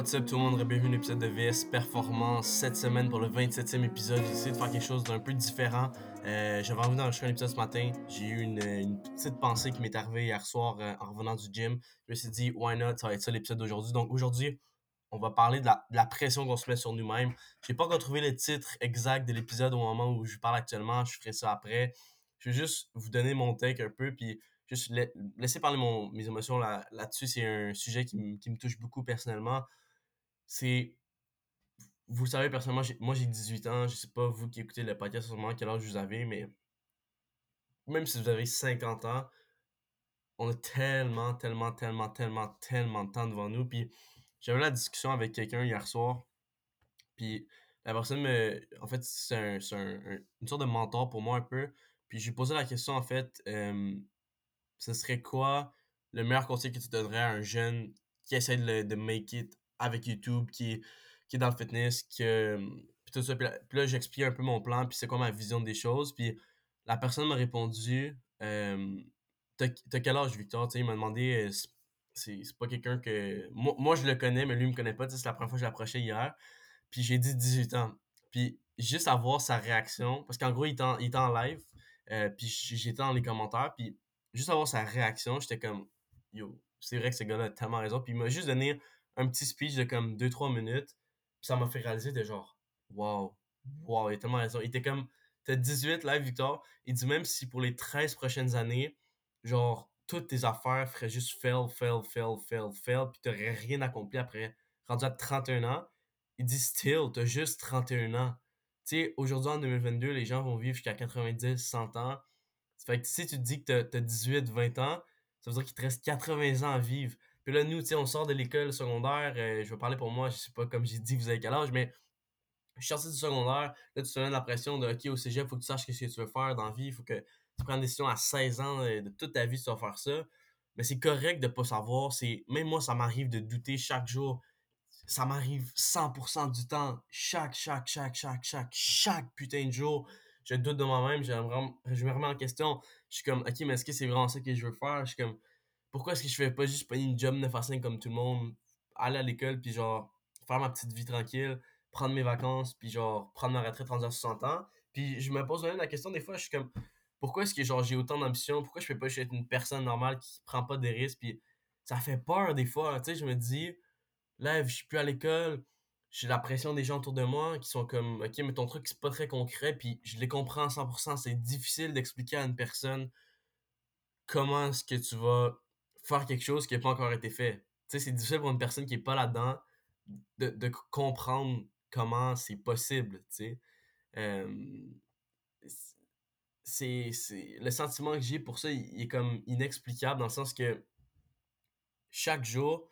What's up tout le monde, bienvenue à un épisode de VS Performance. Cette semaine pour le 27e épisode, j'ai essayé de faire quelque chose d'un peu différent. J'avais envie d'enregistrer un épisode ce matin. J'ai eu une petite pensée qui m'est arrivée hier soir en revenant du gym. Je me suis dit, why not, ça va être ça l'épisode d'aujourd'hui. Donc aujourd'hui, on va parler de la pression qu'on se met sur nous-mêmes. J'ai pas encore trouvé le titre exact de l'épisode au moment où je parle actuellement. Je ferai ça après. Je vais juste vous donner mon take un peu, puis juste laisser parler mes émotions là-dessus. C'est un sujet qui me touche beaucoup personnellement. C'est, vous le savez, personnellement, moi j'ai 18 ans, je sais pas vous qui écoutez le podcast en ce moment quel âge vous avez, mais même si vous avez 50 ans, on a tellement de temps devant nous. Puis j'avais la discussion avec quelqu'un hier soir, puis la personne en fait, une sorte de mentor pour moi un peu. Puis je lui posais la question en fait, ce serait quoi le meilleur conseil que tu donnerais à un jeune qui essaie de make it avec YouTube, qui est dans le fitness, puis tout ça. Puis là, j'explique un peu mon plan, puis c'est quoi ma vision des choses. Puis la personne m'a répondu, t'as quel âge, Victor? Tu sais, il m'a demandé, c'est pas quelqu'un que... Moi, je le connais, mais lui, il me connaît pas. Tu sais, c'est la première fois que je l'approchais hier. Puis j'ai dit 18 ans. Puis juste à voir sa réaction, parce qu'en gros, il était en live, puis j'étais dans les commentaires, puis juste avoir sa réaction, j'étais comme, yo, c'est vrai que ce gars-là a tellement raison. Puis il m'a juste donné un petit speech de comme 2-3 minutes. Puis ça m'a fait réaliser de genre, wow, wow, il a tellement raison. Il était comme, t'as 18 live, Victor. Il dit même si pour les 13 prochaines années, genre, toutes tes affaires feraient juste fail, puis t'aurais rien accompli après, rendu à 31 ans. Il dit still, t'as juste 31 ans. Tu sais, aujourd'hui en 2022, les gens vont vivre jusqu'à 90, 100 ans. Ça fait que si tu te dis que t'as 18, 20 ans, ça veut dire qu'il te reste 80 ans à vivre. Puis là, nous, tu sais, on sort de l'école secondaire. Je vais parler pour moi, je sais pas comme j'ai dit, vous avez quel âge, mais je suis sorti du secondaire. Là, tu te mets la pression de, OK, au cégep, faut que tu saches ce que tu veux faire dans la vie. Faut que tu prennes une décision à 16 ans de toute ta vie si tu vas faire ça. Mais c'est correct de pas savoir. Même moi, ça m'arrive de douter chaque jour. Ça m'arrive 100% du temps. Chaque putain de jour. Je doute de moi-même. Je me remets en question. Je suis comme, OK, mais est-ce que c'est vraiment ça que je veux faire? Je suis comme, pourquoi est-ce que je fais pas juste payer une job 9 à 5 comme tout le monde? Aller à l'école, puis genre, faire ma petite vie tranquille, prendre mes vacances, puis genre, prendre ma retraite rendu à 60 ans. Puis je me pose même la question, des fois, je suis comme, pourquoi est-ce que genre j'ai autant d'ambition? Pourquoi je fais pas juste être une personne normale qui prend pas de risques? Puis ça fait peur des fois. Tu sais, je me dis, là, je suis plus à l'école, j'ai la pression des gens autour de moi qui sont comme, OK, mais ton truc, c'est pas très concret, puis je les comprends à 100%. C'est difficile d'expliquer à une personne comment est-ce que tu vas faire quelque chose qui n'a pas encore été fait. Tu sais, c'est difficile pour une personne qui est pas là-dedans de comprendre comment c'est possible, tu sais. Euh, le sentiment que j'ai pour ça, il est comme inexplicable dans le sens que chaque jour,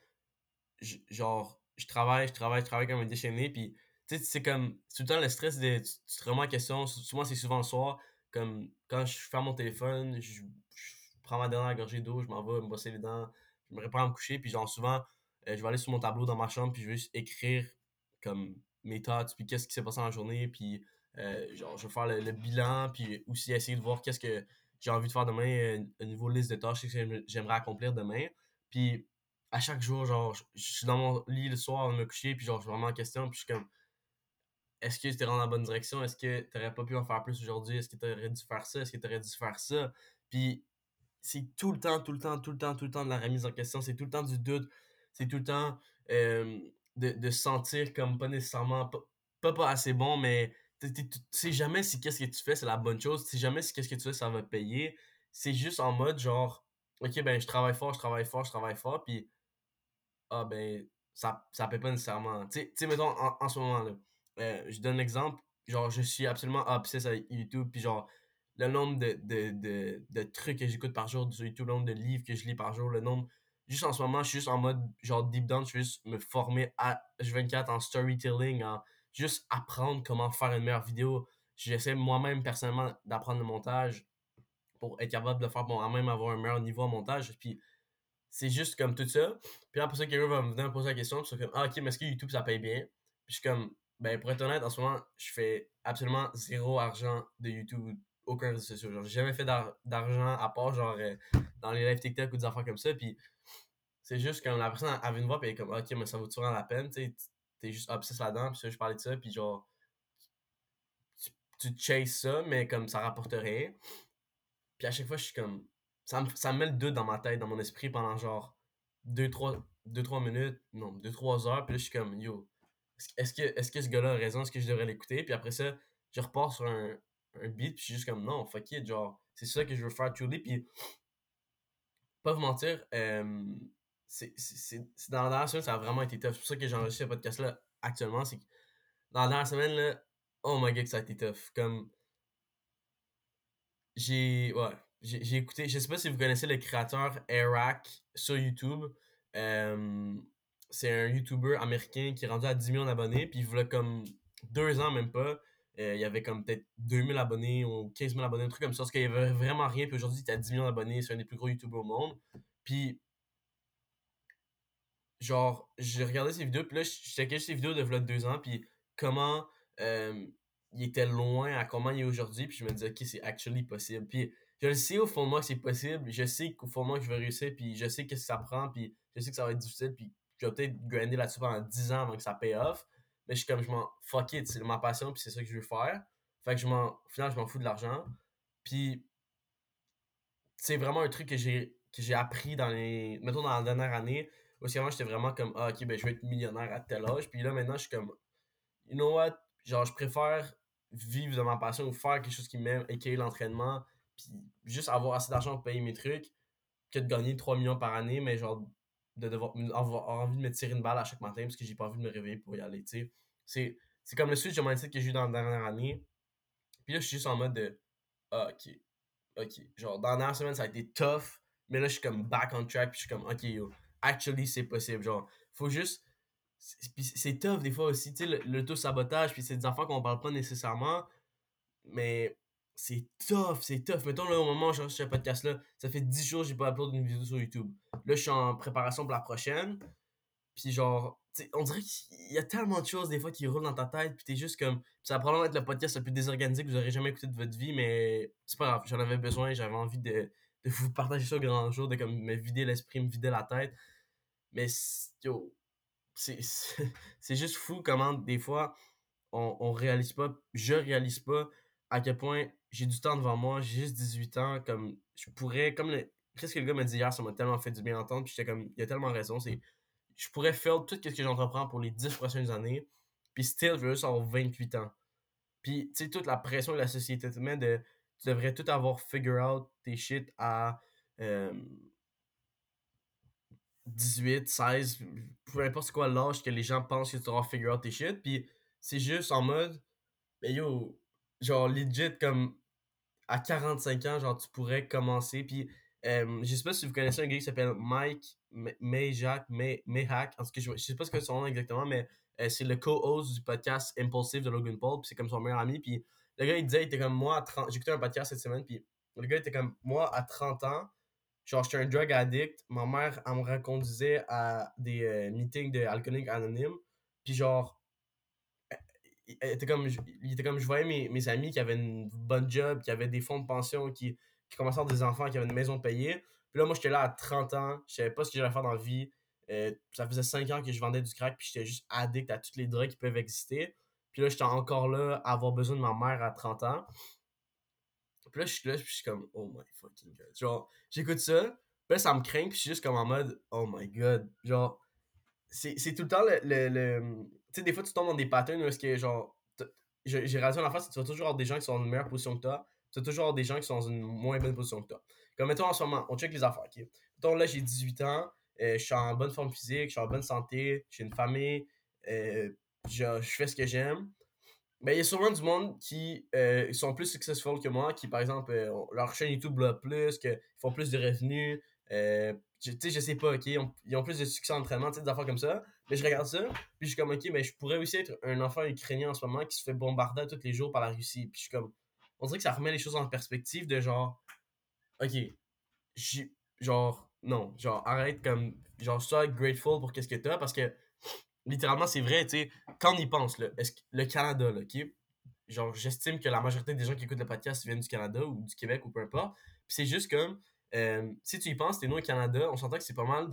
je travaille comme un déchaîné, puis tu sais, c'est comme, c'est tout le temps le stress tu te remets en question, moi c'est souvent le soir, comme quand je ferme mon téléphone, je prends ma dernière gorgée d'eau, je m'en vais me brosser les dents, je me prépare à me coucher, puis genre souvent, je vais aller sur mon tableau dans ma chambre, puis je vais juste écrire comme mes thoughts, puis qu'est-ce qui s'est passé dans la journée, puis genre je vais faire le bilan, puis aussi essayer de voir qu'est-ce que j'ai envie de faire demain, un niveau liste de tâches que j'aimerais accomplir demain, puis à chaque jour, genre, je suis dans mon lit le soir avant de me coucher, puis genre, je suis vraiment en question, puis je suis comme, est-ce que tu t'es rendu dans la bonne direction? Est-ce que t'aurais pas pu en faire plus aujourd'hui? Est-ce que t'aurais dû faire ça? Est-ce que t'aurais dû faire ça? Puis c'est tout le temps de la remise en question, c'est tout le temps du doute, c'est tout le temps de se sentir comme pas nécessairement, pas assez bon, mais tu sais jamais si qu'est-ce que tu fais, c'est la bonne chose, tu sais jamais si qu'est-ce que tu fais, ça va te payer. C'est juste en mode genre, ok, ben je travaille fort, puis ah ben, ça paie pas nécessairement. Tu sais, mettons, en ce moment-là, je donne l'exemple, genre, je suis absolument obsessed avec YouTube, puis genre, le nombre de trucs que j'écoute par jour sur YouTube, le nombre de livres que je lis par jour, le nombre... Juste en ce moment, je suis juste en mode, genre, deep down, je veux juste me former à H24 en storytelling, en juste apprendre comment faire une meilleure vidéo. J'essaie moi-même, personnellement, d'apprendre le montage pour être capable de faire moi-même avoir un meilleur niveau en montage, puis c'est juste comme tout ça. Puis après ça, quelqu'un va me venir me poser la question, puis je suis comme, ah, ok, mais est-ce que YouTube, ça paye bien? Puis je suis comme, ben, pour être honnête, en ce moment, je fais absolument zéro argent de YouTube, aucun réseau social. Genre, j'ai jamais fait d'argent à part, genre, dans les lives TikTok ou des affaires comme ça. Puis C'est juste comme la personne elle vient me voir puis elle est comme OK, mais ça vaut-tu vraiment la peine, tu sais? Tu juste obsesse là-dedans, puis ça, je parlais de ça, puis genre tu chases ça, mais comme ça rapporte rien. Puis à chaque fois, je suis comme ça me met le doute dans ma tête, dans mon esprit pendant genre deux trois minutes, non, 2 3 heures, puis là je suis comme yo, est-ce que ce gars-là a raison, est-ce que je devrais l'écouter? Puis après ça, je repars sur un beat, puis je suis juste comme non, fuck it, genre c'est ça que je veux faire truly, puis pas vous mentir, c'est dans la dernière semaine, ça a vraiment été tough. C'est pour ça que j'ai enregistré ce podcast-là actuellement. C'est que dans la dernière semaine, là, oh my god, que ça a été tough. Comme, ouais, j'ai écouté, je sais pas si vous connaissez le créateur Airac sur YouTube. Euh, c'est un YouTuber américain qui est rendu à 10 millions d'abonnés. Puis il voulait comme 2 ans, même pas. Il y avait comme peut-être 2000 abonnés ou 15 000 abonnés, un truc comme ça. Parce qu'il y avait vraiment rien. Puis aujourd'hui, il est à 10 millions d'abonnés. C'est un des plus gros YouTubers au monde. Puis genre, j'ai regardé ses vidéos, puis là, je checkais ses vidéos de vlog 2 ans, puis comment euh, il était loin à comment il est aujourd'hui, puis je me disais, ok, c'est actually possible. Puis je le sais au fond de moi que c'est possible, je sais qu'au fond de moi que je vais réussir, puis je sais qu'est-ce que ça prend, puis je sais que ça va être difficile, puis je vais peut-être grinder là-dessus pendant 10 ans avant que ça paye off. Mais je suis comme, je m'en fuck it, c'est ma passion, puis c'est ça que je veux faire. Fait que au final, je m'en fous de l'argent. Puis c'est vraiment un truc que j'ai appris mettons dans la dernière année, où c'est vraiment j'étais vraiment comme ah ok ben je vais être millionnaire à tel âge, puis là maintenant je suis comme you know what, genre je préfère vivre de ma passion ou faire quelque chose qui m'aime, aka l'entraînement, puis juste avoir assez d'argent pour payer mes trucs, que de gagner 3 millions par année, mais genre de devoir avoir envie de me tirer une balle à chaque matin parce que j'ai pas envie de me réveiller pour y aller, tu sais. C'est comme le switch de mindset que j'ai eu dans la dernière année, puis là je suis juste en mode de ah ok, ok. Genre, dans la dernière semaine, ça a été tough, mais là, je suis comme back on track, puis je suis comme, ok, yo, actually, c'est possible. Genre, faut juste. Puis c'est tough des fois aussi, tu sais, l'auto-sabotage, puis c'est des enfants qu'on parle pas nécessairement, mais c'est tough. Mettons, là, au moment où j'enregistre ce podcast-là, ça fait 10 jours que j'ai pas upload une vidéo sur YouTube. Là, je suis en préparation pour la prochaine, puis genre, tu sais, on dirait qu'il y a tellement de choses des fois qui roulent dans ta tête, puis t'es juste comme. Ça va probablement être le podcast le plus désorganisé que vous aurez jamais écouté de votre vie, mais c'est pas grave, j'en avais besoin, j'avais envie de vous partager ça au grand jour, de comme me vider l'esprit, me vider la tête. Mais yo, c'est juste fou comment des fois on réalise pas, je réalise pas à quel point j'ai du temps devant moi, j'ai juste 18 ans, comme je pourrais, qu'est-ce que le gars m'a dit hier, ça m'a tellement fait du bien d'entendre, puis j'étais comme, il a tellement raison, je pourrais faire tout ce que j'entreprends pour les 10 prochaines années, puis still, je veux juste avoir 28 ans. Puis, tu sais, toute la pression que la société te met tu devrais tout avoir figure out tes shit à euh, 18, 16, peu importe c'est quoi l'âge que les gens pensent que tu auras figure out tes shit, puis c'est juste en mode, mais yo, genre legit, comme à 45 ans, genre, tu pourrais commencer. Puis, je sais pas si vous connaissez un gars qui s'appelle Mike Mayhack. En tout cas, je sais pas ce que c'est son nom exactement, mais c'est le co-host du podcast Impulsive de Logan Paul. Puis, c'est comme son meilleur ami. Puis, le gars, il disait, il était comme moi à 30. J'ai écouté un podcast cette semaine. Puis, le gars était comme moi à 30 ans. Genre, j'étais un drug addict. Ma mère, elle me reconduisait à des meetings d'alcooliques anonymes. Puis, genre, il était comme je voyais mes amis qui avaient une bonne job, qui avaient des fonds de pension, qui commençaient à avoir des enfants, qui avaient une maison payée. Puis là, moi, j'étais là à 30 ans, je savais pas ce que j'allais faire dans la vie. Ça faisait 5 ans que je vendais du crack, puis j'étais juste addict à toutes les drogues qui peuvent exister. Puis là, j'étais encore là à avoir besoin de ma mère à 30 ans. Puis là, je suis là, puis je suis comme, oh my fucking god. Genre, j'écoute ça, puis là, ça me craint, puis je suis juste comme en mode, oh my god. Genre, c'est tout le temps tu sais, des fois, tu tombes dans des patterns où est-ce que, genre, j'ai réalisé en face, tu vas toujours avoir des gens qui sont dans une meilleure position que toi, tu vas toujours avoir des gens qui sont dans une moins bonne position que toi. Comme, mettons, en ce moment, on check les affaires, ok? Mettons, là, j'ai 18 ans, je suis en bonne forme physique, je suis en bonne santé, j'ai une famille, euh, je fais ce que j'aime. Mais il y a sûrement du monde qui sont plus successful que moi, qui par exemple, leur chaîne YouTube bloque plus, qu'ils font plus de revenus. Tu sais, je sais pas, ok, ils ont plus de succès en entraînement, tu sais, des affaires comme ça. Mais je regarde ça, puis je suis comme, ok, mais je pourrais aussi être un enfant ukrainien en ce moment qui se fait bombarder tous les jours par la Russie. Puis je suis comme, on dirait que ça remet les choses en perspective de genre, ok, genre, non, genre, arrête comme, genre, sois grateful pour qu'est-ce que t'as, parce que littéralement, c'est vrai, tu sais, quand on y pense, là, est-ce que le Canada, là, ok? Genre, j'estime que la majorité des gens qui écoutent le podcast viennent du Canada ou du Québec ou peu importe. Puis c'est juste comme, si tu y penses, t'es né au Canada, on s'entend que c'est pas mal dans le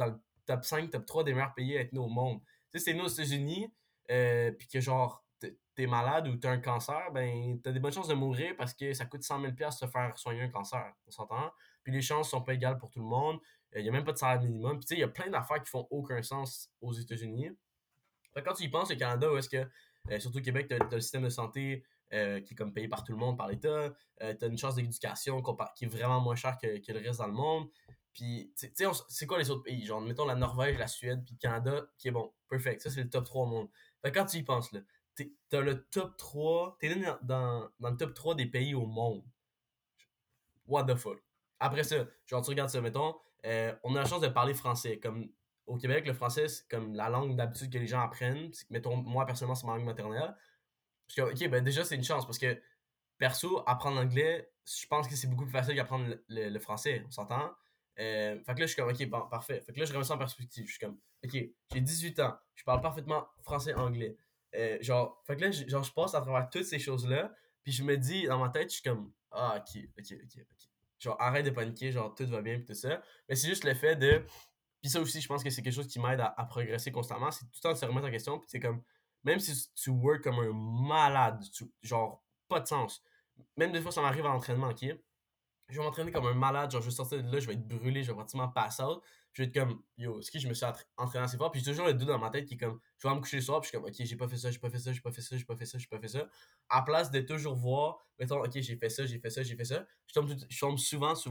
top 5, top 3 des meilleurs pays à être né au monde. Tu sais, c'est né aux États-Unis, puis que genre, t'es malade ou t'as un cancer, ben, t'as des bonnes chances de mourir parce que ça coûte 100 000 de se faire soigner un cancer, on s'entend? Puis les chances sont pas égales pour tout le monde. Il y a même pas de salaire minimum. Puis tu sais, il y a plein d'affaires qui font aucun sens aux États-Unis. Fait que quand tu y penses, le Canada, où est-ce que, surtout au Québec, t'as le système de santé qui est comme payé par tout le monde, par l'État. T'as une chance d'éducation qui est vraiment moins chère que le reste dans le monde. Puis, tu sais, c'est quoi les autres pays? Genre, mettons la Norvège, la Suède, puis le Canada, qui est bon, perfect. Ça, c'est le top 3 au monde. Fait que quand tu y penses, là, t'as le top 3, t'es né dans le top 3 des pays au monde. What the fuck? Après ça, genre, tu regardes ça, mettons, on a la chance de parler français. Comme au Québec, le français, c'est comme la langue d'habitude que les gens apprennent. Mettons, moi, personnellement, c'est ma langue maternelle. Parce que, ok, ben déjà, c'est une chance parce que, perso, apprendre l'anglais, je pense que c'est beaucoup plus facile qu'apprendre le français, on s'entend? Fait que là, je suis comme, ok, bon, parfait. Fait que là, je remets ça en perspective. Je suis comme, ok, j'ai 18 ans, je parle parfaitement français-anglais. Genre, fait que là, genre, je passe à travers toutes ces choses-là, puis je me dis, dans ma tête, je suis comme, ah, ok. Genre, arrête de paniquer, genre, tout va bien, puis tout ça. Mais c'est juste le fait de. Puis ça aussi, je pense que c'est quelque chose qui m'aide à progresser constamment. C'est tout le temps de se remettre en question, puis c'est comme, même si tu work comme un malade, genre, pas de sens. Même des fois, ça m'arrive à l'entraînement, ok? Je vais m'entraîner comme un malade, genre je vais sortir de là, je vais être brûlé, je vais pratiquement pass out. Je vais être comme, yo, est-ce que je me suis entraîné assez fort? Puis j'ai toujours le doute dans ma tête qui est comme, je vais me coucher le soir, puis je suis comme, ok, j'ai pas fait ça, j'ai pas fait ça, j'ai pas fait ça, j'ai pas fait ça, j'ai pas fait ça. À place de toujours voir, mettons, ok, j'ai fait ça, j'ai fait ça, j'ai fait ça, je tombe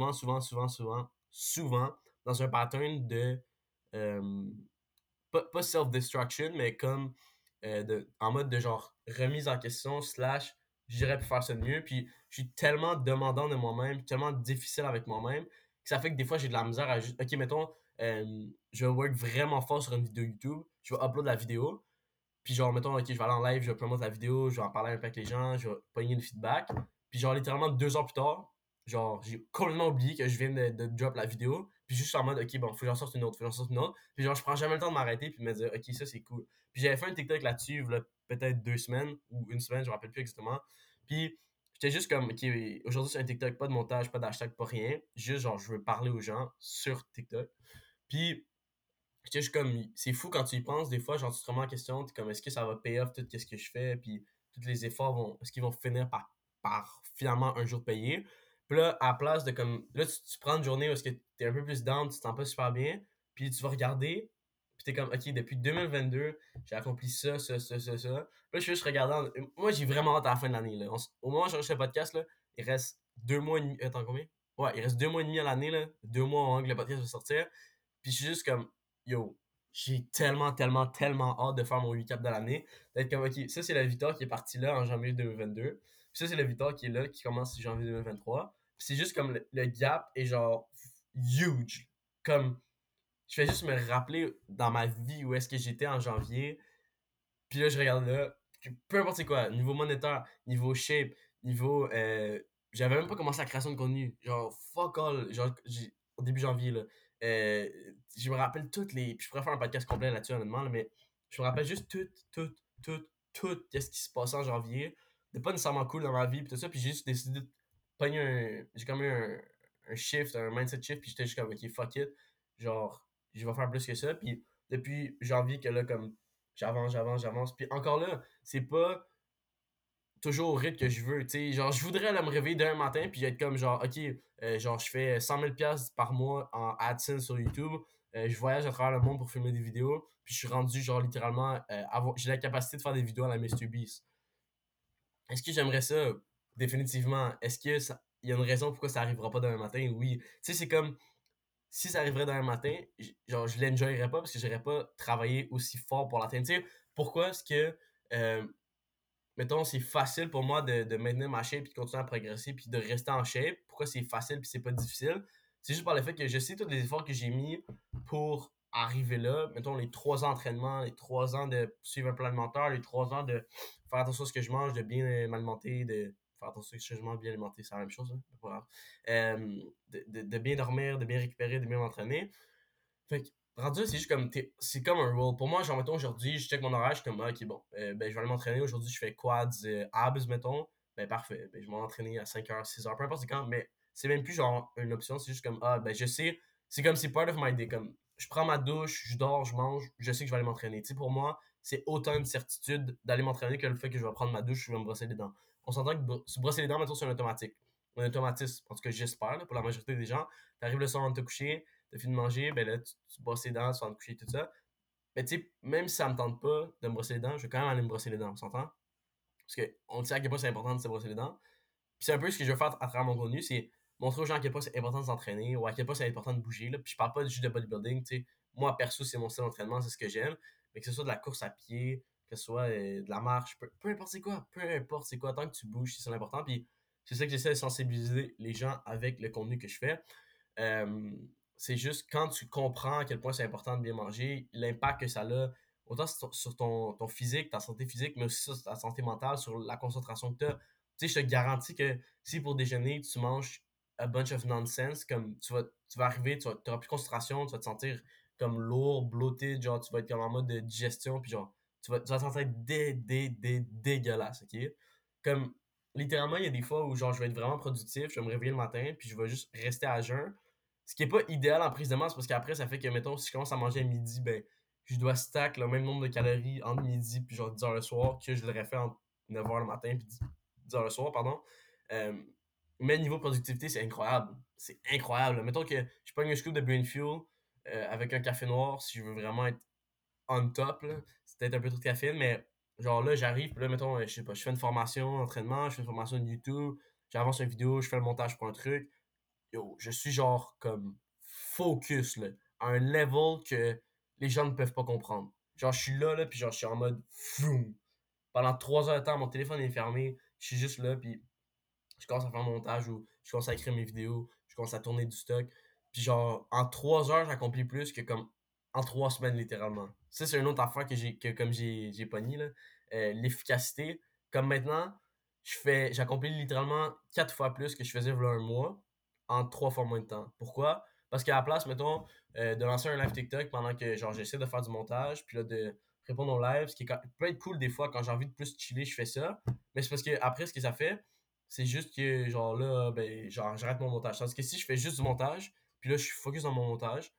souvent dans un pattern de, euh, pas self-destruction, mais comme en mode de genre remise en question, slash, j'irais pu faire ça de mieux. Puis je suis tellement demandant de moi-même, tellement difficile avec moi-même, que ça fait que des fois j'ai de la misère à juste, ok, mettons, je vais work vraiment fort sur une vidéo YouTube, je vais upload la vidéo, puis genre, mettons, ok, je vais aller en live, je vais promouvoir la vidéo, je vais en parler un peu avec les gens, je vais pogner le feedback. Puis genre, littéralement 2 heures plus tard, genre, j'ai complètement oublié que je viens de drop la vidéo. Puis juste en mode, ok, bon, faut que j'en sorte une autre, faut que j'en sorte une autre. Puis genre, je prends jamais le temps de m'arrêter puis de me dire, ok, ça c'est cool. Puis j'avais fait un TikTok là-dessus, là, peut-être 2 semaines ou une semaine, je me rappelle plus exactement. Puis j'étais juste comme, ok, aujourd'hui c'est un TikTok, pas de montage, pas d'hashtag, pas rien. Juste genre, je veux parler aux gens sur TikTok. Puis j'étais juste comme, c'est fou quand tu y penses, des fois, genre, tu te remets en question, t'es comme, est-ce que ça va payer off tout ce que je fais, puis tous les efforts est-ce qu'ils vont finir par finalement un jour payer? Puis là, à la place de comme, là, tu prends une journée où est-ce que t'es un peu plus down, tu te sens pas super bien, puis tu vas regarder, puis t'es comme, ok, depuis 2022, j'ai accompli ça. Puis là, je suis juste regardant, moi, j'ai vraiment hâte à la fin de l'année, là. Au moment où j'enregistre le podcast, là, il reste 2 mois et demi, attends, combien? Ouais, il reste 2 mois et demi à l'année, là, 2 mois avant que le podcast va sortir. Puis je suis juste comme, yo, j'ai tellement hâte de faire mon recap de l'année. D'être comme, ok, ça c'est la victoire qui est partie là en janvier 2022. Puis ça c'est la victoire qui est là, qui commence en janvier 2023. Puis c'est juste comme le gap est genre huge. Comme, je fais juste me rappeler dans ma vie où est-ce que j'étais en janvier. Puis là, je regarde là, peu importe c'est quoi, niveau monétaire, niveau shape, niveau. J'avais même pas commencé la création de contenu. Genre, fuck all. Genre, au début janvier, là. Euh, je me rappelle toutes les. Puis je pourrais faire un podcast complet là-dessus, honnêtement, là, mais je me rappelle juste tout, qu'est-ce qui se passait en janvier. C'était pas nécessairement cool dans ma vie, puis tout ça. Puis j'ai juste décidé de pogner un. J'ai comme eu un shift, un mindset shift, puis j'étais juste comme, ok, fuck it. Genre, je vais faire plus que ça. Puis depuis janvier, que là, comme j'avance. Puis encore là, c'est pas toujours au rythme que je veux. Tu sais, genre, je voudrais là, me réveiller d'un matin puis être comme genre, ok, genre, je fais 100 000 par mois en AdSense sur YouTube. Je voyage à travers le monde pour filmer des vidéos. Puis je suis rendu, genre, littéralement, j'ai la capacité de faire des vidéos à la MrBeast. Est-ce que j'aimerais ça? Définitivement. Est-ce que il y a une raison pourquoi ça arrivera pas demain matin? Oui. Tu sais, c'est comme si ça arriverait demain matin, genre, je l'enjoyerais pas parce que j'aurais pas travaillé aussi fort pour l'atteindre. Tu sais, pourquoi est-ce que, euh, mettons, c'est facile pour moi de maintenir ma shape puis de continuer à progresser puis de rester en shape? Pourquoi c'est facile puis c'est pas difficile? C'est juste par le fait que je sais tous les efforts que j'ai mis pour arriver là. Mettons, les 3 ans d'entraînement, les 3 ans de suivre un plan alimentaire, les 3 ans de faire attention à ce que je mange, de bien m'alimenter, de faire attention à ce que je mange, bien alimenter, c'est la même chose, hein, c'est pas grave. De bien dormir, de bien récupérer, de bien m'entraîner. Fait que, rendu là, c'est juste comme, c'est comme un role. Pour moi, genre, mettons, aujourd'hui, je check mon horaire, je suis comme, ah, ok, bon, ben, je vais aller m'entraîner. Aujourd'hui, je fais quads, abs, mettons. Ben, parfait. Ben, je vais m'entraîner à 5 heures, 6 heures, peu importe c'est quand, mais c'est même plus genre une option, c'est juste comme, ah, ben, je sais c'est comme c'est part of my day. Comme je prends ma douche, je dors, je mange, je sais que je vais aller m'entraîner. Tu sais, pour moi, c'est autant une certitude d'aller m'entraîner que le fait que je vais prendre ma douche, je vais me brosser les dents. On s'entend que se brosser les dents, maintenant, c'est un automatique. Un automatisme, en tout cas, j'espère, là, pour la majorité des gens. T'arrives le soir avant de te coucher, t'as fini de manger, ben là, tu brosses les dents, tu vas te coucher, tout ça. Mais tu sais, même si ça me tente pas de me brosser les dents, je vais quand même aller me brosser les dents, on s'entend? Parce qu'on sait à quel point c'est important de se brosser les dents. Puis c'est un peu ce que je veux faire à travers mon contenu, c'est montrer aux gens à quel point c'est important de s'entraîner ou à quel point c'est important de bouger. Là. Puis je parle pas juste de bodybuilding, tu sais. Moi, perso, c'est mon style d'entraînement, c'est ce que j'aime. Mais que ce soit de la course à pied, que ce soit de la marche, peu importe c'est quoi, peu importe c'est quoi, tant que tu bouges, c'est ça l'important. Puis c'est ça que j'essaie de sensibiliser les gens avec le contenu que je fais. Euh, c'est juste quand tu comprends à quel point c'est important de bien manger, l'impact que ça a, autant sur ton physique, ta santé physique, mais aussi sur ta santé mentale, sur la concentration que tu as. Tu sais, je te garantis que si pour déjeuner, tu manges a bunch of nonsense, comme tu vas arriver, tu n'auras plus de concentration, tu vas te sentir comme lourd, bloated, genre tu vas être comme en mode de digestion, puis genre tu vas te sentir dégueulasse, ok? Comme littéralement, il y a des fois où genre je vais être vraiment productif, je vais me réveiller le matin, puis je vais juste rester à jeun. Ce qui est pas idéal en prise de masse parce qu'après, ça fait que, mettons, si je commence à manger à midi, ben, je dois stack le même nombre de calories entre midi puis genre 10 heures le soir que je l'aurais fait entre 9 heures le matin puis 10 heures le soir, pardon. Euh, mais niveau productivité, c'est incroyable. C'est incroyable. Mettons que je prends un scoop de Brain Fuel avec un café noir si je veux vraiment être on top, là. C'est peut-être un peu trop de caféine, mais genre là, j'arrive, puis là, mettons, je sais pas, je fais une formation d'entraînement, je fais une formation de YouTube, j'avance une vidéo, je fais le montage pour un truc. Yo, je suis genre comme focus, là, à un level que les gens ne peuvent pas comprendre. Genre, je suis là, puis genre, je suis en mode fou. Pendant 3 heures de temps, mon téléphone est fermé, je suis juste là, puis je commence à faire mon montage ou je commence à écrire mes vidéos, je commence à tourner du stock. Puis genre, en 3 heures, j'accomplis plus que comme en 3 semaines, littéralement. Ça, c'est une autre affaire que comme j'ai pogné, là. L'efficacité. Comme maintenant, j'accomplis littéralement 4 fois plus que je faisais il y a un mois en 3 fois moins de temps. Pourquoi? Parce qu'à la place, mettons, de lancer un live TikTok pendant que genre j'essaie de faire du montage, puis là de répondre aux lives, ce qui peut être cool des fois quand j'ai envie de plus chiller, je fais ça. Mais c'est parce que après, ce que ça fait, c'est juste que, genre là, ben, genre, j'arrête mon montage. Tandis que si je fais juste du montage, puis là, je suis focus dans mon montage,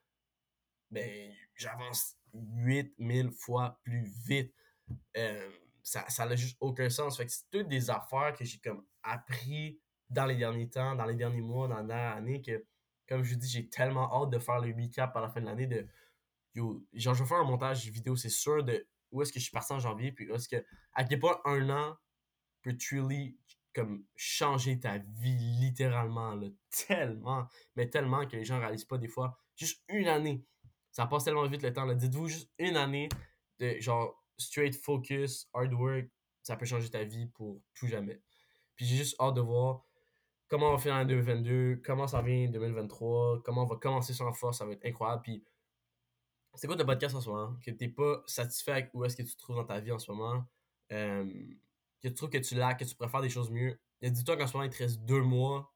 ben, j'avance 8000 fois plus vite. Euh, ça n'a juste aucun sens. Fait que c'est toutes des affaires que j'ai comme appris dans les derniers temps, dans les derniers mois, dans la dernière année, que, comme je vous dis, j'ai tellement hâte de faire le recap à la fin de l'année de, yo, genre, je vais faire un montage vidéo, c'est sûr, de où est-ce que je suis parti en janvier, puis où est-ce que, à quel point un an peut truly comme changer ta vie littéralement là, tellement mais tellement que les gens réalisent pas des fois juste une année ça passe tellement vite le temps là. Dites-vous juste une année de genre straight focus hard work, ça peut changer ta vie pour tout jamais. Puis j'ai juste hâte de voir comment on va faire en 2022, comment ça vient 2023, comment on va commencer sur en force, ça va être incroyable. Puis c'est quoi ton podcast en ce moment? Que t'es pas satisfait avec où est-ce que tu te trouves dans ta vie en ce moment? Euh, que tu trouves que tu lags, que tu pourrais faire des choses mieux? Et dis-toi qu'en ce moment, il te reste 2 mois,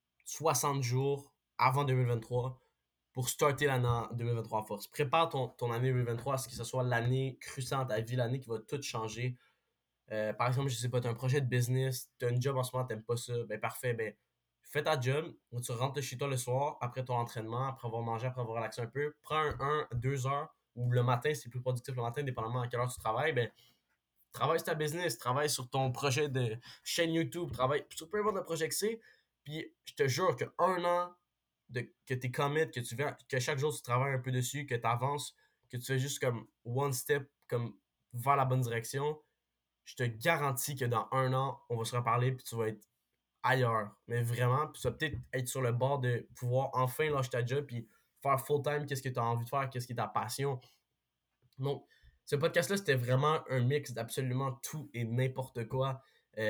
60 jours avant 2023 pour starter l'année en 2023 en force. Prépare ton année 2023 à ce que ce soit l'année cruciale dans ta vie, l'année qui va tout changer. Par exemple, je sais pas, tu as un projet de business, tu as un job en ce moment, t'aimes pas ça, ben parfait, ben fais ta job, tu rentres chez toi le soir, après ton entraînement, après avoir mangé, après avoir relaxé un peu, prends 2 heures, ou le matin, c'est plus productif le matin, dépendamment à quelle heure tu travailles, ben travaille sur ta business, travaille sur ton projet de chaîne YouTube, travaille sur peu importe le projet que c'est, puis je te jure que un an que tu commit, que tu viens, que chaque jour tu travailles un peu dessus, que tu avances, que tu fais juste comme one step comme vers la bonne direction, je te garantis que dans un an, on va se reparler puis tu vas être ailleurs. Mais vraiment, puis tu vas peut-être être sur le bord de pouvoir enfin lâcher ta job puis faire full time qu'est-ce que tu as envie de faire, qu'est-ce qui est ta passion. Donc, ce podcast-là, c'était vraiment un mix d'absolument tout et n'importe quoi.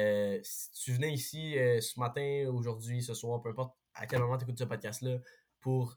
Si tu venais ici ce matin, aujourd'hui, ce soir, peu importe à quel moment tu écoutes ce podcast-là, pour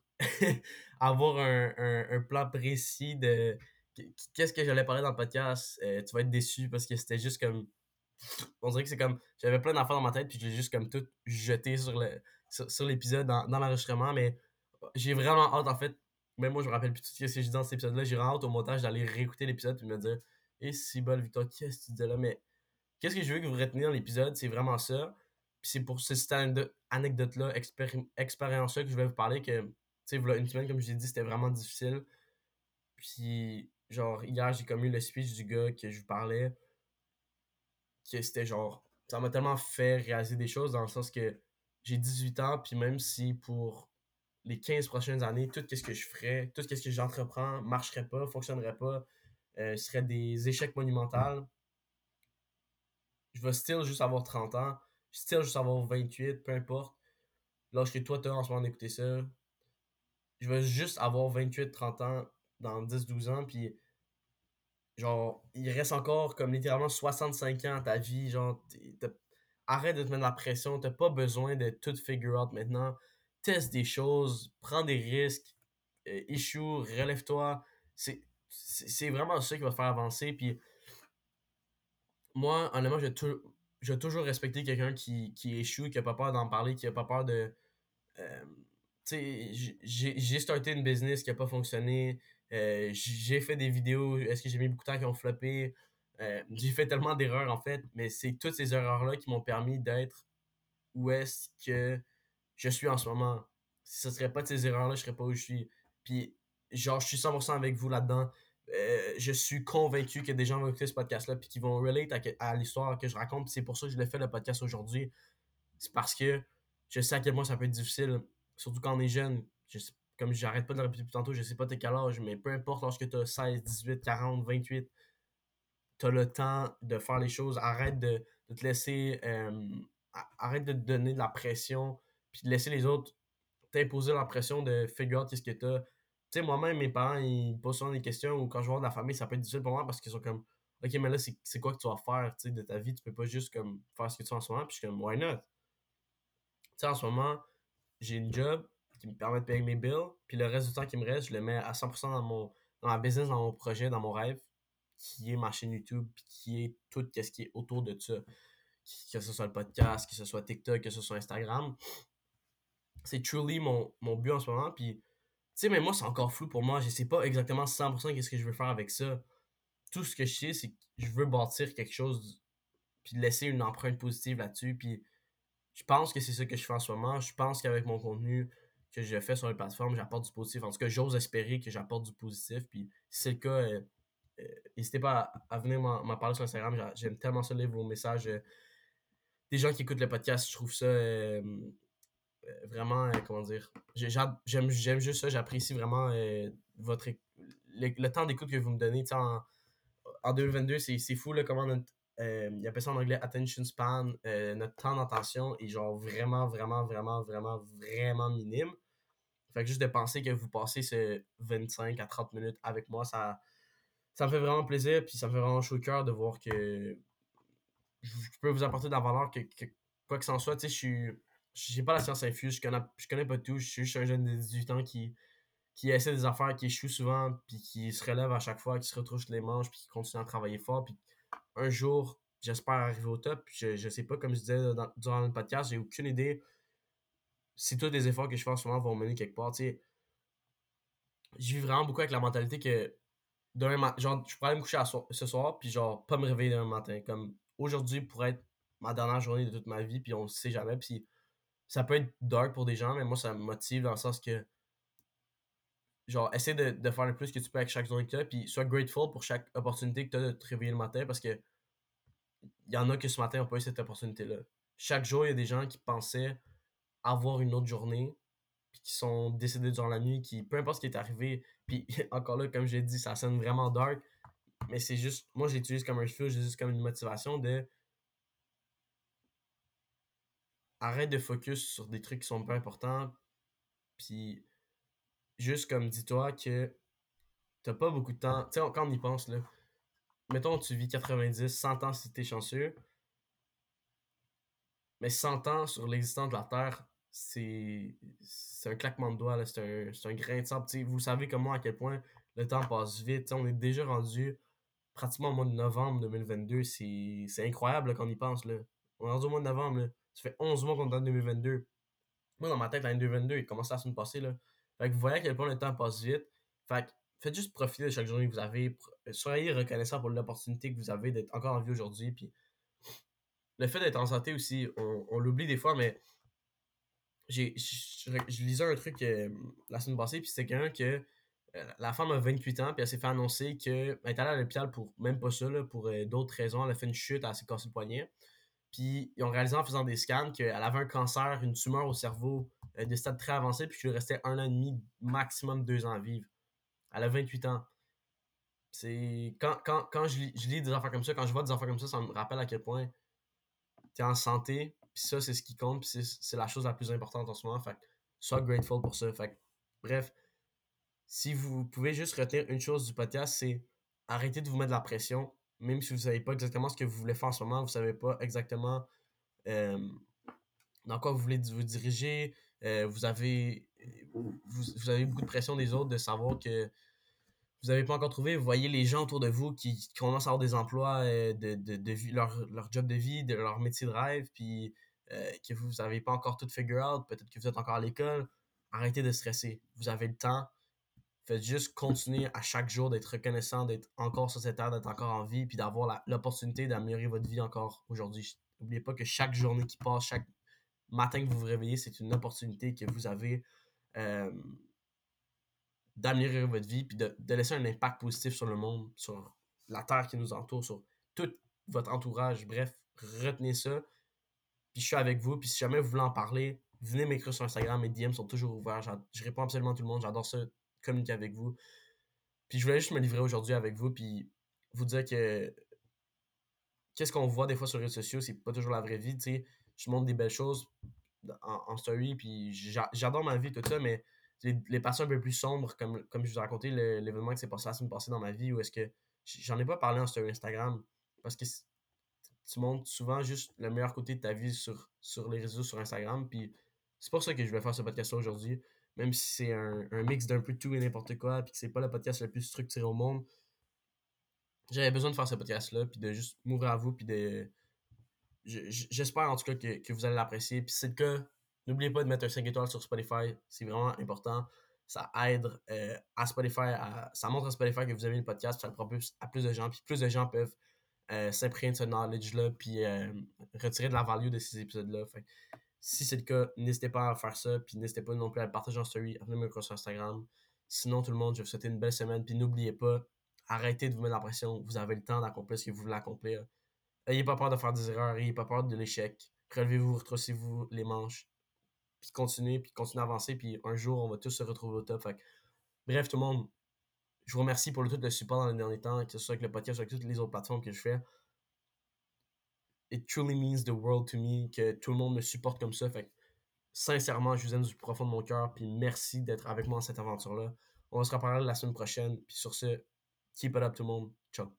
avoir un plan précis de qu'est-ce que j'allais parler dans le podcast, tu vas être déçu parce que c'était juste comme on dirait que c'est comme j'avais plein d'affaires dans ma tête puis je l'ai juste comme tout jeté sur l'épisode dans l'enregistrement, mais j'ai vraiment hâte en fait, même moi je me rappelle plus tout ce que j'ai dit dans cet épisode là, j'ai vraiment hâte au montage d'aller réécouter l'épisode puis me dire et si bol Victor, qu'est-ce que tu disais là, mais qu'est-ce que je veux que vous reteniez dans l'épisode, c'est vraiment ça. Puis c'est pour cette anecdote là, expérience là que je vais vous parler, que sais, voilà une semaine, comme je l'ai dit, c'était vraiment difficile. Puis, genre, hier, j'ai comme eu le speech du gars que je vous parlais, que c'était genre, ça m'a tellement fait réaliser des choses dans le sens que j'ai 18 ans, puis même si pour les 15 prochaines années, tout ce que je ferais, tout ce que j'entreprends marcherait pas, fonctionnerait pas, serait des échecs monumentaux, je vais still juste avoir 30 ans, still juste avoir 28, peu importe. L'âge que toi, t'as en ce moment d'écouter ça, je vais juste avoir 28, 30 ans dans 10, 12 ans, puis genre, il reste encore comme littéralement 65 ans à ta vie. Genre, arrête de te mettre de la pression. T'as pas besoin de tout figure out maintenant. Teste des choses, prends des risques, issue, relève-toi. C'est vraiment ça qui va te faire avancer. Puis moi, honnêtement, j'ai toujours respecté quelqu'un qui échoue, qui a pas peur d'en parler, qui a pas peur de, euh, tu sais, j'ai starté une business qui a pas fonctionné. J'ai fait des vidéos, est-ce que j'ai mis beaucoup de temps qui ont floppé. J'ai fait tellement d'erreurs en fait, mais c'est toutes ces erreurs-là qui m'ont permis d'être où est-ce que je suis en ce moment. Si ce serait pas de ces erreurs-là, je serais pas où je suis. Puis, genre, je suis 100% avec vous là-dedans. Je suis convaincu que des gens vont écouter ce podcast-là puis qui vont relate à l'histoire que je raconte. Puis c'est pour ça que je l'ai fait le podcast aujourd'hui. C'est parce que je sais à quel point ça peut être difficile, surtout quand on est jeune. Comme j'arrête pas de le répéter depuis tantôt, je sais pas t'es quel âge, mais peu importe lorsque tu as 16, 18, 40, 28, tu as le temps de faire les choses. Arrête de te laisser. Arrête de te donner de la pression, puis de laisser les autres t'imposer la pression de figure out qu'est-ce que t'as. Tu sais, moi-même, mes parents, ils posent souvent des questions ou quand je vois de la famille, ça peut être difficile pour moi parce qu'ils sont comme, OK, mais là, c'est quoi que tu vas faire, tu sais, de ta vie? Tu peux pas juste comme faire ce que tu fais en ce moment. Puis je suis comme, why not? Tu sais, en ce moment, j'ai une job qui me permet de payer mes bills, puis le reste du temps qui me reste, je le mets à 100% dans ma business, dans mon projet, dans mon rêve, qui est ma chaîne YouTube, puis qui est tout ce qui est autour de ça. Que ce soit le podcast, que ce soit TikTok, que ce soit Instagram. C'est truly mon but en ce moment, puis tu sais, mais moi, c'est encore flou pour moi. Je sais pas exactement 100% qu'est-ce que je veux faire avec ça. Tout ce que je sais, c'est que je veux bâtir quelque chose, puis laisser une empreinte positive là-dessus, puis je pense que c'est ça que je fais en ce moment. Je pense qu'avec mon contenu que je fais sur les plateformes, j'apporte du positif. En tout cas, j'ose espérer que j'apporte du positif. Puis si c'est le cas, n'hésitez pas à venir m'en parler sur Instagram. J'aime tellement ça lire vos messages. Des gens qui écoutent le podcast, je trouve ça vraiment, comment dire, j'aime juste ça. J'apprécie vraiment le temps d'écoute que vous me donnez. En 2022, c'est fou là, comment il appelle ça en anglais attention span, notre temps d'attention est genre vraiment, vraiment, vraiment, vraiment, vraiment minime. Fait que juste de penser que vous passez ce 25 à 30 minutes avec moi, ça me fait vraiment plaisir, puis ça me fait vraiment chaud au cœur de voir que je peux vous apporter de la valeur, quoi que ce soit, tu sais, j'ai pas la science infuse, je connais pas tout, je suis juste un jeune de 18 ans qui essaie des affaires, qui échoue souvent, puis qui se relève à chaque fois, qui se retrousse les manches, puis qui continue à travailler fort, puis un jour, j'espère arriver au top. Je sais pas, comme je disais durant le podcast, j'ai aucune idée si tous les efforts que je fais en ce moment vont mener quelque part. Tu sais, je vis vraiment beaucoup avec la mentalité que genre, je pourrais aller me coucher ce soir, puis genre, pas me réveiller demain matin. Comme aujourd'hui pourrait être ma dernière journée de toute ma vie, puis on le sait jamais. Puis ça peut être dark pour des gens, mais moi, ça me motive dans le sens que, genre, essaie de faire le plus que tu peux avec chaque journée que tu as, puis sois grateful pour chaque opportunité que tu as de te réveiller le matin, parce que il y en a que ce matin n'ont pas eu cette opportunité-là. Chaque jour, il y a des gens qui pensaient avoir une autre journée, puis qui sont décédés durant la nuit, qui, peu importe ce qui est arrivé, puis encore là, comme j'ai dit, ça sonne vraiment dark, mais c'est juste, moi, je l'utilise comme un feu, juste comme une motivation de arrête de focus sur des trucs qui sont pas importants, puis juste comme dis-toi que t'as pas beaucoup de temps. Tu sais, quand on y pense, là, mettons, tu vis 90, 100 ans si t'es chanceux, mais 100 ans sur l'existence de la Terre, c'est un claquement de doigts, là, c'est un grain de sable. Tu sais, vous savez comme moi à quel point le temps passe vite. Tu sais, on est déjà rendu pratiquement au mois de novembre 2022. C'est incroyable là, quand on y pense. Là. On est rendu au mois de novembre. Là. Ça fait 11 mois qu'on est en 2022. Moi, dans ma tête, l'année 2022, il commence à se me passer. Là. Fait que vous voyez à quel point le temps passe vite. Fait que faites juste profiter de chaque journée que vous avez. Soyez reconnaissant pour l'opportunité que vous avez d'être encore en vie aujourd'hui. Puis le fait d'être en santé aussi, on l'oublie des fois, mais Je lisais un truc la semaine passée, puis c'était quelqu'un que la femme a 28 ans, puis elle s'est fait annoncer qu'elle est allée à l'hôpital pour même pas ça, là, pour d'autres raisons. Elle a fait une chute, elle s'est cassé le poignet. Puis ils ont réalisé en faisant des scans qu'elle avait un cancer, une tumeur au cerveau de stade très avancé, puis qu'il lui restait 1 an et demi, maximum 2 ans à vivre. Elle a 28 ans. C'est quand je lis des affaires comme ça, quand je vois des affaires comme ça me rappelle à quel point tu es en santé, puis ça, c'est ce qui compte, puis c'est la chose la plus importante en ce moment. Fait que sois grateful pour ça. Fait que, bref, si vous pouvez juste retenir une chose du podcast, c'est arrêtez de vous mettre de la pression, même si vous ne savez pas exactement ce que vous voulez faire en ce moment, vous ne savez pas exactement euh, dans quoi vous voulez vous diriger, vous avez beaucoup de pression des autres de savoir que vous n'avez pas encore trouvé, vous voyez les gens autour de vous qui commencent à avoir des emplois de vie, leur job de vie, de leur métier de rêve, puis que vous n'avez pas encore tout figure out, peut-être que vous êtes encore à l'école. Arrêtez de stresser. Vous avez le temps. Faites juste continuer à chaque jour d'être reconnaissant, d'être encore sur cette terre, d'être encore en vie, puis d'avoir l'opportunité d'améliorer votre vie encore aujourd'hui. N'oubliez pas que chaque journée qui passe, chaque matin que vous vous réveillez, c'est une opportunité que vous avez euh, d'améliorer votre vie, puis de laisser un impact positif sur le monde, sur la terre qui nous entoure, sur tout votre entourage. Bref, retenez ça. Puis je suis avec vous. Puis si jamais vous voulez en parler, venez m'écrire sur Instagram. Mes DM sont toujours ouverts. Je réponds absolument à tout le monde. J'adore ça, communiquer avec vous. Puis je voulais juste me livrer aujourd'hui avec vous. Puis vous dire que qu'est-ce qu'on voit des fois sur les réseaux sociaux, c'est pas toujours la vraie vie. Tu sais, je montre des belles choses en story. Puis j'adore ma vie, tout ça. Mais les parties un peu plus sombres, comme je vous ai raconté, l'événement qui s'est passé la semaine passée dans ma vie, où est-ce que j'en ai pas parlé en story Instagram. Parce que tu montres souvent juste le meilleur côté de ta vie sur les réseaux, sur Instagram. Puis c'est pour ça que je vais faire ce podcast-là aujourd'hui. Même si c'est un mix d'un peu de tout et n'importe quoi, puis que c'est pas le podcast le plus structuré au monde, j'avais besoin de faire ce podcast-là, puis de juste m'ouvrir à vous, puis de. J'espère en tout cas que vous allez l'apprécier. Puis si c'est le cas, n'oubliez pas de mettre un 5 étoiles sur Spotify. C'est vraiment important. Ça aide à Spotify, ça montre à Spotify que vous aimez le podcast, puis ça le propulse à plus de gens, puis plus de gens peuvent s'imprégner de ce knowledge-là, puis retirer de la value de ces épisodes-là. Fait si c'est le cas, n'hésitez pas à faire ça, puis n'hésitez pas non plus à le partager en story, à venir me sur Instagram. Sinon, tout le monde, je vais vous souhaiter une belle semaine, puis n'oubliez pas, arrêtez de vous mettre la pression, vous avez le temps d'accomplir ce que vous voulez accomplir. Ayez pas peur de faire des erreurs, ayez pas peur de l'échec. Relevez-vous, retroussez-vous les manches, puis continuez à avancer, puis un jour, on va tous se retrouver au top. Fait bref, tout le monde, je vous remercie pour tout le support dans les derniers temps, que ce soit avec le podcast, avec toutes les autres plateformes que je fais. It truly means the world to me que tout le monde me supporte comme ça. Fait sincèrement, je vous aime du profond de mon cœur. Puis merci d'être avec moi dans cette aventure-là. On va se reparler la semaine prochaine. Puis sur ce, keep it up tout le monde. Ciao.